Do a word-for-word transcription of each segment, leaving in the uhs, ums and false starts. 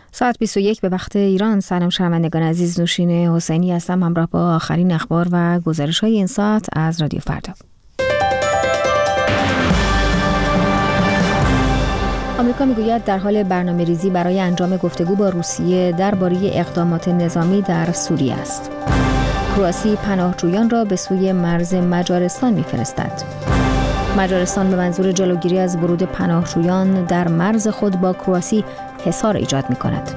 ساعت بیست و یک به وقت ایران. سلام شنوندگان عزیز، نوشین حسینی هستم همراه با آخرین اخبار و گزارش‌های این ساعت از رادیو فردا. آمریکا میگوید در حال برنامه‌ریزی برای انجام گفتگو با روسیه درباره اقدامات نظامی در سوریه است. کرواسی پناهجویان را به سوی مرز مجارستان می‌فرستد. مجارستان به منظور جلوگیری از ورود پناهجویان در مرز خود با کرواسی حصار ایجاد می‌کند.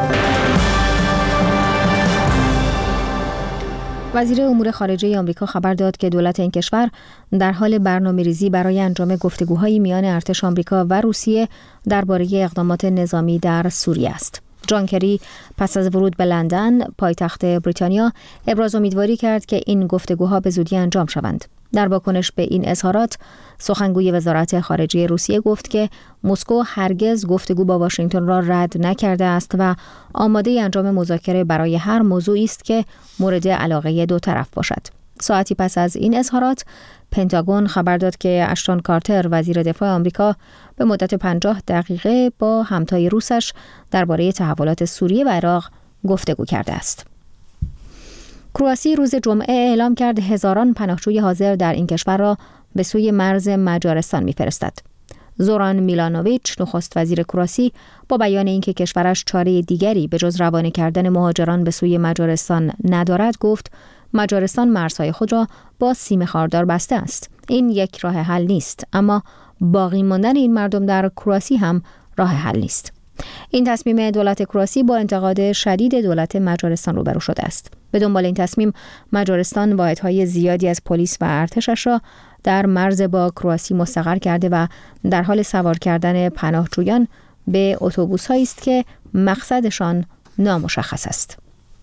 وزیر امور خارجه آمریکا خبر داد که دولت این کشور در حال برنامه‌ریزی برای انجام گفتگوهای میان ارتش آمریکا و روسیه درباره اقدامات نظامی در سوریه است. جان کری پس از ورود به لندن، پایتخت بریتانیا، ابراز امیدواری کرد که این گفتگوها به زودی انجام شوند. در واکنش به این اظهارات، سخنگوی وزارت خارجه روسیه گفت که مسکو هرگز گفتگو با واشنگتن را رد نکرده است و آماده انجام مذاکره برای هر موضوعی است که مورد علاقه دو طرف باشد. ساعتی پس از این اظهارات، پنتاگون خبر داد که اشتون کارتر وزیر دفاع آمریکا به مدت پنجاه دقیقه با همتای روسش درباره تحولات سوریه و عراق گفتگو کرده است. کرواسی روز جمعه اعلام کرد هزاران پناهجوی حاضر در این کشور را به سوی مرز مجارستان می‌فرستد. زوران میلانوویچ، نخست وزیر کرواسی، با بیان اینکه کشورش چاره دیگری به جز روانه کردن مهاجران به سوی مجارستان ندارد، گفت مجارستان مرزهای خود را با سیم خاردار بسته است. این یک راه حل نیست، اما باقی ماندن این مردم در کرواسی هم راه حل نیست. این تصمیم دولت کرواسی با انتقاد شدید دولت مجارستان روبرو شده است. به دنبال این تصمیم، مجارستان واحدهای زیادی از پلیس و ارتشش را در مرز با کرواسی مستقر کرده و در حال سوار کردن پناهجویان به اتوبوس‌هایی است که مقصدشان نامشخص است.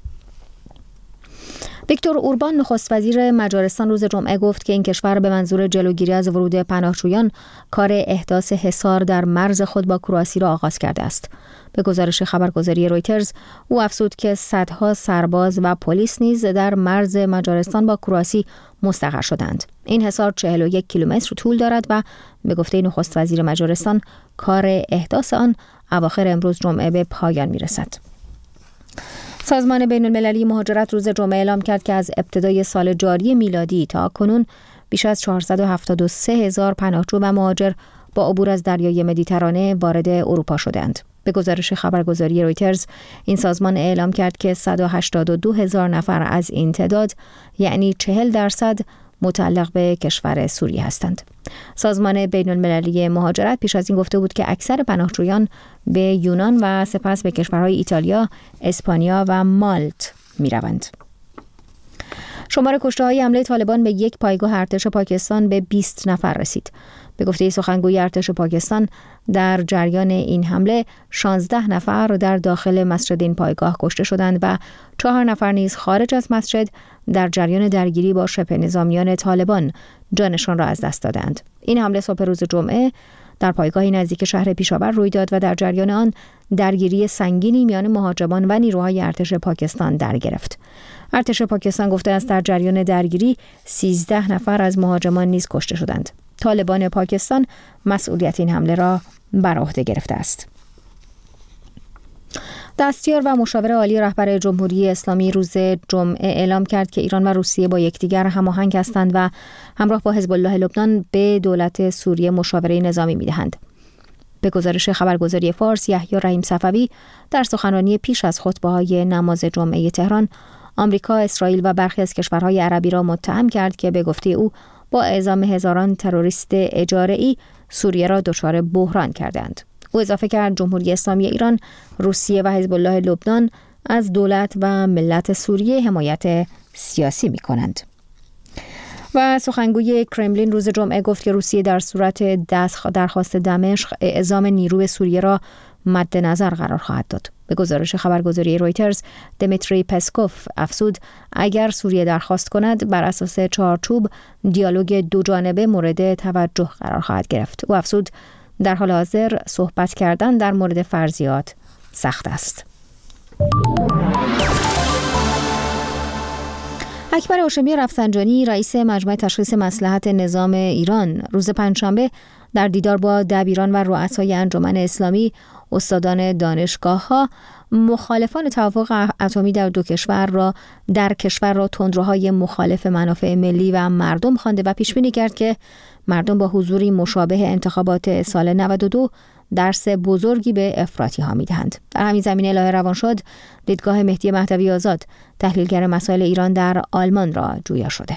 ویکتور اوربان، نخست وزیر مجارستان، روز جمعه گفت که این کشور به منظور جلوگیری از ورود پناهجویان کار احداث حصار در مرز خود با کرواسی را آغاز کرده است. به گزارش خبرگزاری رویترز، او افزود که صدها سرباز و پلیس نیز در مرز مجارستان با کرواسی مستقر شدند. این حصار چهل و یک کیلومتر طول دارد و به گفته نخست وزیر مجارستان کار احداث آن اواخر امروز جمعه به پایان می‌رسد. سازمان بین المللی مهاجرت روز جمعه اعلام کرد که از ابتدای سال جاری میلادی تا کنون بیش از چهارصد و هفتاد و سه هزار پناهجو و مهاجر با عبور از دریای مدیترانه وارد اروپا شدند. به گزارش خبرگزاری رویترز، این سازمان اعلام کرد که صد و هشتاد و دو هزار نفر از این تعداد، یعنی چهل درصد، متعلق به کشور سوریه هستند. سازمان بین المللی مهاجرت پیش از این گفته بود که اکثر پناهجویان به یونان و سپس به کشورهای ایتالیا، اسپانیا و مالت می روند. شمار کشته‌های حمله طالبان به یک پایگاه ارتش پاکستان به بیست نفر رسید. به گفته سخنگوی ارتش پاکستان، در جریان این حمله شانزده نفر در داخل مسجد این پایگاه کشته شدند و چهار نفر نیز خارج از مسجد در جریان درگیری با شبه نظامیان طالبان جانشان را از دست دادند. این حمله صبح روز جمعه در پایگاهی نزدیک شهر پیشاور روی داد و در جریان آن درگیری سنگینی میان مهاجمان و نیروهای ارتش پاکستان در گرفت. ارتش پاکستان گفته است در جریان درگیری سیزده نفر از مهاجمان نیز کشته شدند. طالبان پاکستان مسئولیت این حمله را بر عهده گرفته است. دستیار و مشاور عالی رهبر جمهوری اسلامی روز جمعه اعلام کرد که ایران و روسیه با یکدیگر هماهنگ هستند و همراه با حزب الله لبنان به دولت سوریه مشاوره نظامی می‌دهند. به گزارش خبرگزاری فارس، یحیی رحیم صفوی در سخنرانی پیش از خطبه‌های نماز جمعه تهران، آمریکا، اسرائیل و برخی از کشورهای عربی را متهم کرد که به گفته او با اعزام هزاران تروریست اجاره‌ای سوریه را دچار بحران کردند. او اضافه کرد جمهوری اسلامی ایران، روسیه و حزب الله لبنان از دولت و ملت سوریه حمایت سیاسی می‌کنند. و سخنگوی کرملین روز جمعه گفت که روسیه در صورت درخواست دمشق اعزام نیروی سوریه را مد نظر قرار خواهد داد. به گزارش خبرگزاری رویترز، دمیتری پسکوف افزود اگر سوریه درخواست کند بر اساس چارچوب دیالوگ دو جانبه مورد توجه قرار خواهد گرفت. او افزود در حال حاضر صحبت کردن در مورد فرضیات سخت است. اکبر هاشمی رفسنجانی، رئیس مجمع تشخیص مصلحت نظام ایران، روز پنجشنبه در دیدار با دبیران و رؤسای انجمن اسلامی، استادان دانشگاه‌ها، مخالفان توافق اتمی در دو کشور را در کشور را تندروهای مخالف منافع ملی و مردم خوانده و پیش بینی کرد که مردم با حضوری مشابه انتخابات سال نود و دو درس بزرگی به افراطی‌ها می‌دهند. در همین زمینه الهه روانشاد دیدگاه مهدی مهدوی آزاد، تحلیلگر مسائل ایران در آلمان را جویا شده.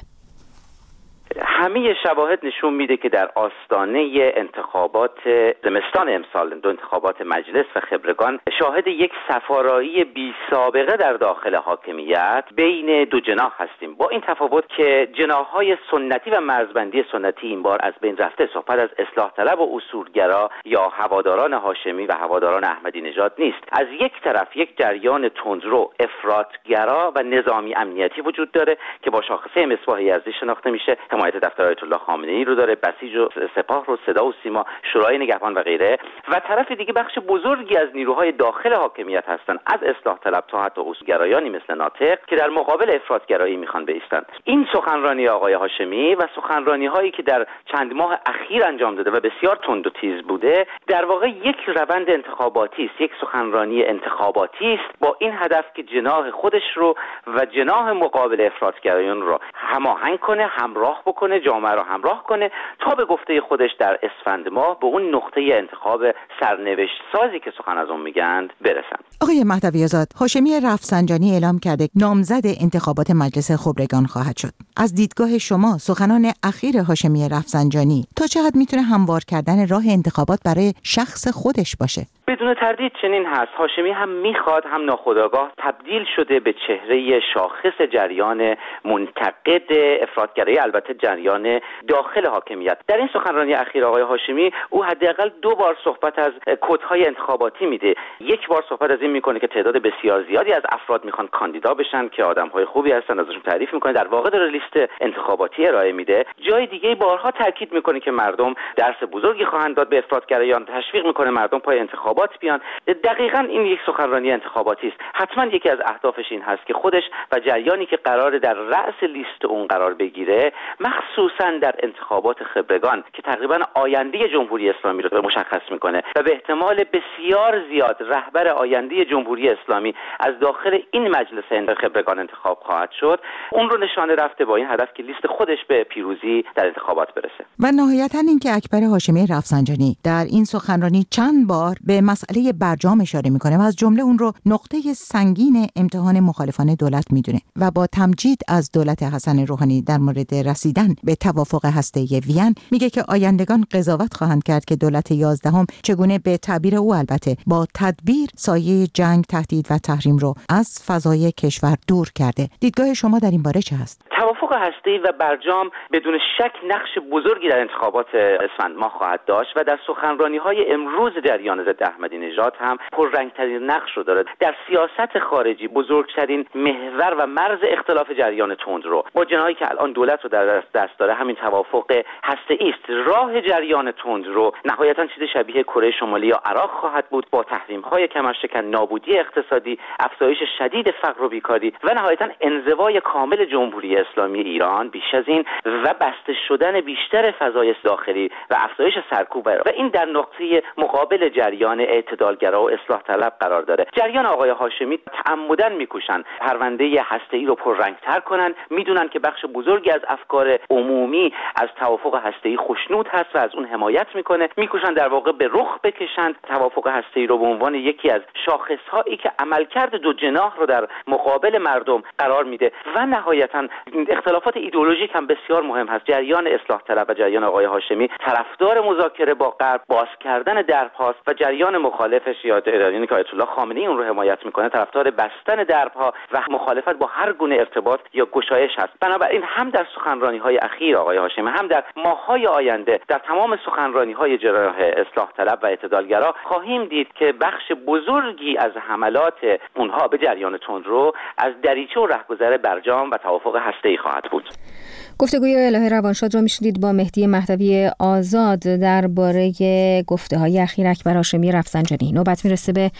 همه شواهد نشون میده که در آستانه انتخابات زمستان امسال، دو انتخابات مجلس و خبرگان، شاهد یک صفارایی بی سابقه در داخل حاکمیت بین دو جناح هستیم، با این تفاوت که جناح‌های سنتی و مرزبندی سنتی این بار از بین رفته. صحبت از اصلاح طلب و اصولگرا یا هواداران هاشمی و هواداران احمدی نژاد نیست. از یک طرف یک جریان تندرو، افراطگرا و نظامی امنیتی وجود داره که با شاخصه مصباح یزدی شناخته میشه، حمایت دفتر آیت الله خامنه‌ای رو داره، بسیج و سپاه رو، صدا و سیما، شورای نگهبان و غیره، و طرف دیگه بخش بزرگی از نیروهای داخل حاکمیت هستن، از اصلاح طلب تا حتی اصولگرایانی مثل ناطق که در مقابل افراطگرایی میخوان بایستند. این سخنرانی آقای هاشمی و سخنرانی‌هایی که در چند ماه اخیر انجام داده و بسیار تند و تیز بوده، در واقع یک روند انتخاباتی است، یک سخنرانی انتخاباتی است با این هدف که جناح خودش رو و جناح مقابل افراطگرایان رو هماهنگ کنه، همراه بکنه، جامعه رو همراه کنه تا به گفته خودش در اسفند ماه به اون نقطه انتخاب سرنوشت سازی که سخن از اون میگن برسن. آقای مهدوی آزاد، هاشمی رفسنجانی اعلام کرده نامزد انتخابات مجلس خبرگان خواهد شد. از دیدگاه شما سخنان اخیر هاشمی رفسنجانی تا چه حد میتونه هموار کردن راه انتخابات برای شخص خودش باشه؟ بدون تردید چنین هست. هاشمی هم میخواد هم ناخودآگاه تبدیل شده به چهره شاخص جریان منتقد افراطگرایی، البته جریان داخل حاکمیت. در این سخنرانی اخیر آقای هاشمی او حداقل دو بار صحبت از کدهای انتخاباتی میده. یک بار صحبت از این میکنه که تعداد بسیار زیادی از افراد میخوان کاندیدا بشن که آدمهای خوبی هستن، ازشون تعریف میکنه، در واقع داره لیست انتخاباتی ارائه میده. جای دیگه بارها تاکید میکنه که مردم درس بزرگی خواهند داد به افراطگرایان، تشویق میکنه مردم پای انتخابات بیان. دقیقاً این یک سخنرانی انتخاباتی است. حتما یکی از اهدافش این هست که خودش و جریانی که قراره در رأس لیست اون قرار بگیره، مخصوصاً در انتخابات خبرگان که تقریباً آینده جمهوری اسلامی رو مشخص میکنه و به احتمال بسیار زیاد رهبر آینده جمهوری اسلامی از داخل این مجلس خبرگان انتخاب خواهد شد، اون رو نشانه رفته با این هدف که لیست خودش به پیروزی در انتخابات برسه. و نهایتاً اینکه اکبر هاشمی رفسنجانی در این سخنرانی چند بار به مسئله برجام اشاره میکنه و از جمله اون رو نقطه سنگین امتحان مخالفان دولت میدونه و با تمجید از دولت حسن روحانی در مورد رسیدن به توافق هسته‌ای وین میگه که آیندگان قضاوت خواهند کرد که دولت یازدهم چگونه به تعبیر او البته با تدبیر سایه جنگ، تهدید و تحریم رو از فضای کشور دور کرده. دیدگاه شما در این باره چه هست؟ توافق هسته‌ای و برجام بدون شک نقش بزرگی در انتخابات اسفند ماه خواهد داشت و در سخنرانی‌های امروز جریان ضد احمدی نژاد هم پررنگ‌ترین نقش رو داره. در سیاست خارجی بزرگترین محور و مرز اختلاف جریان تندرو با جناحی که الان دولت رو در دست داره همین توافق هسته‌ای است. راه جریان تندرو نهایتاً چیز شبیه کره شمالی یا عراق خواهد بود با تحریم‌های کمرشکن، نابودی اقتصادی، افزایش شدید فقر و بیکاری و نهایتاً انزوای کامل جمهوری اسلامی ایران بیش از این و بسته شدن بیشتر فضای داخلی و افزایش سرکوب و این در نقطه مقابل جریان اعتدالگرا و اصلاح طلب قرار داره. جریان آقای هاشمی تعمداً میکوشن پرونده هسته‌ای رو پررنگ‌تر کنن، میدونن که بخش بزرگی از افکار عمومی از توافق هسته‌ای خوشنود هست و از اون حمایت میکنه، میکوشن در واقع به رخ بکشن توافق هسته‌ای رو به عنوان یکی از شاخص‌هایی که عملکرد دو جناح رو در مقابل مردم قرار میده و نهایتاً اختلافات ایدئولوژیک هم بسیار مهم هست. جریان اصلاح طلب و جریان آقای هاشمی طرفدار مذاکره با غرب، باز کردن درپاست و جریان مخالفش یا جریانی که آیت الله خامنه‌ای اون رو حمایت میکنه طرفدار بستن درپا و مخالفت با هر گونه ارتباط یا گشایش هست. بنابراین هم در سخنرانی‌های اخیر آقای هاشمی هم در ماه‌های آینده در تمام سخنرانی‌های جناح اصلاح طلب و اعتدالگرا خواهیم دید که بخش بزرگی از حملات اونها به جریان تندرو از دریچه و رهگذر برجام و توافق هسته‌ای خواهد بود. گفتگوی الهه روانشاد را میشنید با مهدی مهدوی آزاد درباره گفته‌های اخیر اکبر هاشمی رفسنجانی. نوبت میرسه به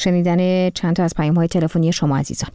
شنیدن چند تا از پیام‌های تلفنی شما عزیزان.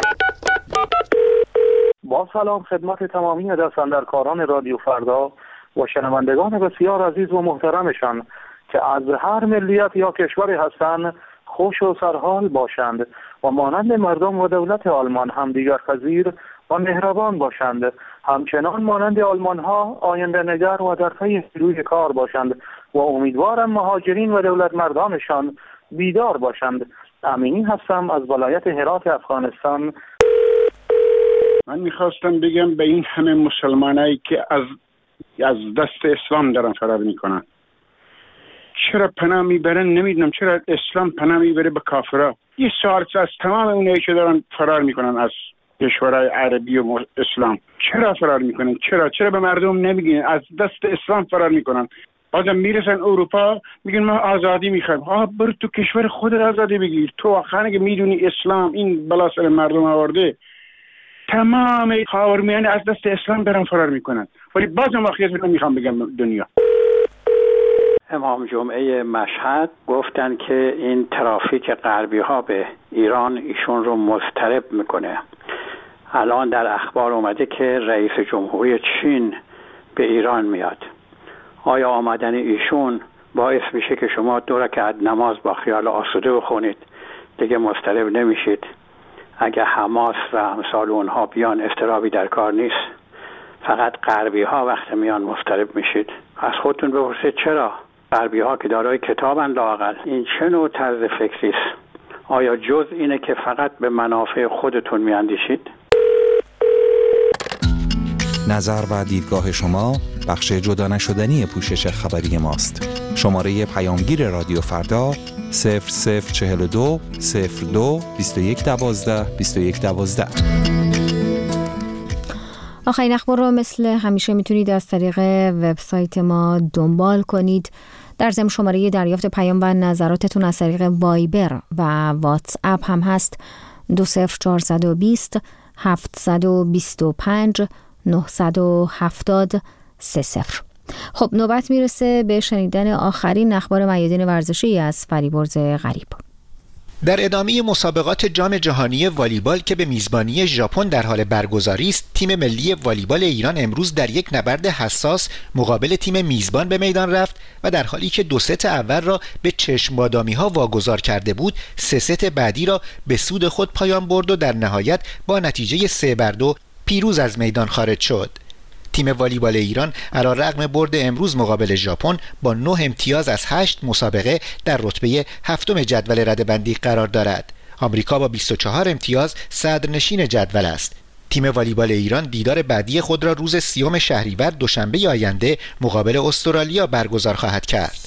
با سلام خدمت تمامی دستاندرکاران رادیو فردا. و شنوندگان بسیار عزیز و محترمشان که از هر ملیت یا کشوری هستند خوش و سرحال باشند و مانند مردم و دولت آلمان همدیگر پذیر و مهربان باشند، همچنان مانند آلمان ها آینده نگر و در پی روی کار باشند و امیدوارم مهاجرین و دولت مردانشان بیدار باشند. امینی هستم از ولایت هرات افغانستان. من میخواستم بگم به این همه مسلمانایی که از از دست اسلام دارن فرار میکنن، چرا پناه میبرن؟ نمیدونم چرا اسلام پناه میبره به کافرها. یه سوال از تمام اونایی که دارن فرار میکنن از کشورهای عربی و اسلام، چرا فرار میکنن؟ چرا چرا به مردم نمیگین از دست اسلام فرار میکنن؟ بعدم میرسن اروپا میگن ما آزادی میخوایم. آه برو تو کشور خودت آزادی بگیر. تو آخرین که میدونی اسلام این بلا سر مردم آورده، تمام خاورمیانه از دست اسلام برن فرار میکنن، ولی بازم واقعیت رو میخوام بگم دنیا. امام جمعه مشهد گفتن که این ترافیک غربی ها به ایران ایشون رو مضطرب میکنه. الان در اخبار اومده که رئیس جمهوری چین به ایران میاد. آیا آمدن ایشون باعث میشه که شما دو رکعت نماز با خیال آسوده بخونید دیگه مضطرب نمیشید؟ اگه حماس و امثال اونها بیان اضطرابی در کار نیست، فقط غربی ها وقت میان مضطرب میشید. از خودتون بپرسید چرا؟ غربی ها که دارای کتابن لااقل. این چه نوع طرز فکری است؟ آیا جز اینه که فقط به منافع خودتون میاندیشید؟ نظر و دیدگاه شما بخش جدا نشدنی پوشش خبری ماست. شماره پیامگیر رادیو فردا صفر صفر چهل و دو صفر دو بیست و یک دوازده بیست و یک دوازده. آخرین اخبار رو مثل همیشه میتونید از طریق وبسایت ما دنبال کنید. در ضمن شماره دریافت پیام و نظراتتون از طریق وایبر و واتس اپ هم هست. دو صفر چهارصد و بیست هفتصد و بیست و پنج نهصد و هفتاد سه صفر. خب نوبت میرسه به شنیدن آخرین اخبار میادین ورزشی از فریبرز غریب. در ادامه مسابقات جام جهانی والیبال که به میزبانی ژاپن در حال برگزاری است، تیم ملی والیبال ایران امروز در یک نبرد حساس مقابل تیم میزبان به میدان رفت و در حالی که دو ست اول را به چشم بادامی ها واگذار کرده بود، سه ست بعدی را به سود خود پایان برد و در نهایت با نتیجه سه بر دو پیروز از میدان خارج شد. تیم والیبال ایران علیرغم برد امروز مقابل ژاپن با نه امتیاز از هشت مسابقه در رتبه هفتم جدول رده‌بندی قرار دارد. آمریکا با بیست و چهار امتیاز صدرنشین جدول است. تیم والیبال ایران دیدار بعدی خود را روز سیوم شهریور دوشنبه آینده مقابل استرالیا برگزار خواهد کرد.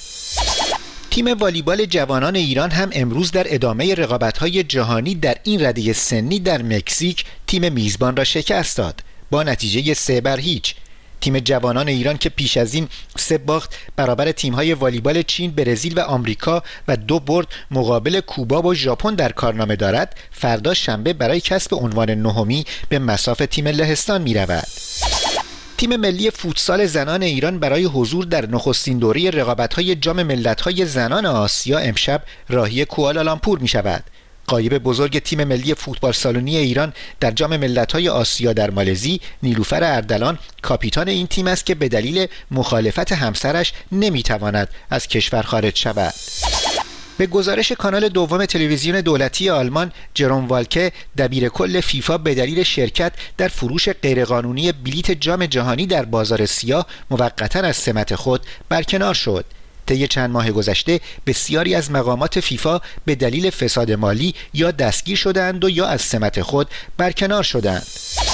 تیم والیبال جوانان ایران هم امروز در ادامه رقابت‌های جهانی در این رده سنی در مکزیک تیم میزبان را شکست داد با نتیجه سه بر هیچ. تیم جوانان ایران که پیش از این سه باخت برابر تیم‌های والیبال چین، برزیل و آمریکا و دو برد مقابل کوبا و ژاپن در کارنامه دارد، فردا شنبه برای کسب عنوان نهمی به مصاف تیم لهستان می‌رود. تیم ملی فوتسال زنان ایران برای حضور در نخستین دوره رقابت‌های جام ملت‌های زنان آسیا امشب راهی کوالالامپور می‌شود. غایب بزرگ تیم ملی فوتبال سالونی ایران در جام ملت‌های آسیا در مالزی، نیلوفر اردلان کاپیتان این تیم است که به دلیل مخالفت همسرش نمی‌تواند از کشور خارج شود. به گزارش کانال دوم تلویزیون دولتی آلمان، جروم والکه دبیر کل فیفا به دلیل شرکت در فروش غیرقانونی بلیت جام جهانی در بازار سیاه موقتاً از سمت خود برکنار شد. طی چند ماه گذشته بسیاری از مقامات فیفا به دلیل فساد مالی یا دستگیر شدند و یا از سمت خود برکنار شدند.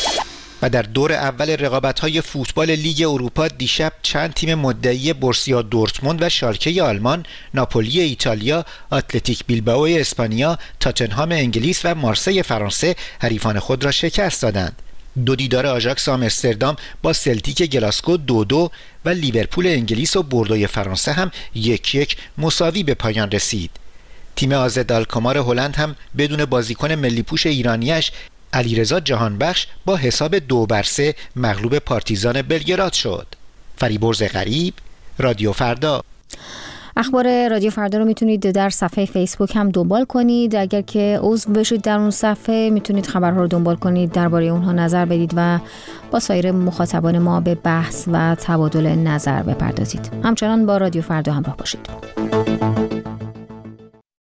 و در دور اول رقابت‌های فوتبال لیگ اروپا دیشب چند تیم مدعی بورسیا دورتموند و شالکه آلمان، ناپولی ایتالیا، اتلتیک بیلبائو اسپانیا، تاتنهام انگلیس و مارسی فرانسه حریفان خود را شکست دادند. دو دیدار آژاکس آمستردام با سلتیک گلاسکو دو دو و لیورپول انگلیس و بوردوی فرانسه هم یک یک مساوی به پایان رسید. تیم آزد آلکمار هلند هم بدون بازیکن ملی پوش ایرانیش علیرضا جهانبخش با حساب دو بر سه مغلوب پارتیزان بلگراد شد. فریبرز غریب، رادیو فردا. اخبار رادیو فردا رو میتونید در صفحه فیسبوک هم دنبال کنید. اگر که عضو بشید در اون صفحه میتونید خبرها رو دنبال کنید، درباره اونها نظر بدید و با سایر مخاطبان ما به بحث و تبادل نظر بپردازید. همچنان با رادیو فردا همراه باشید.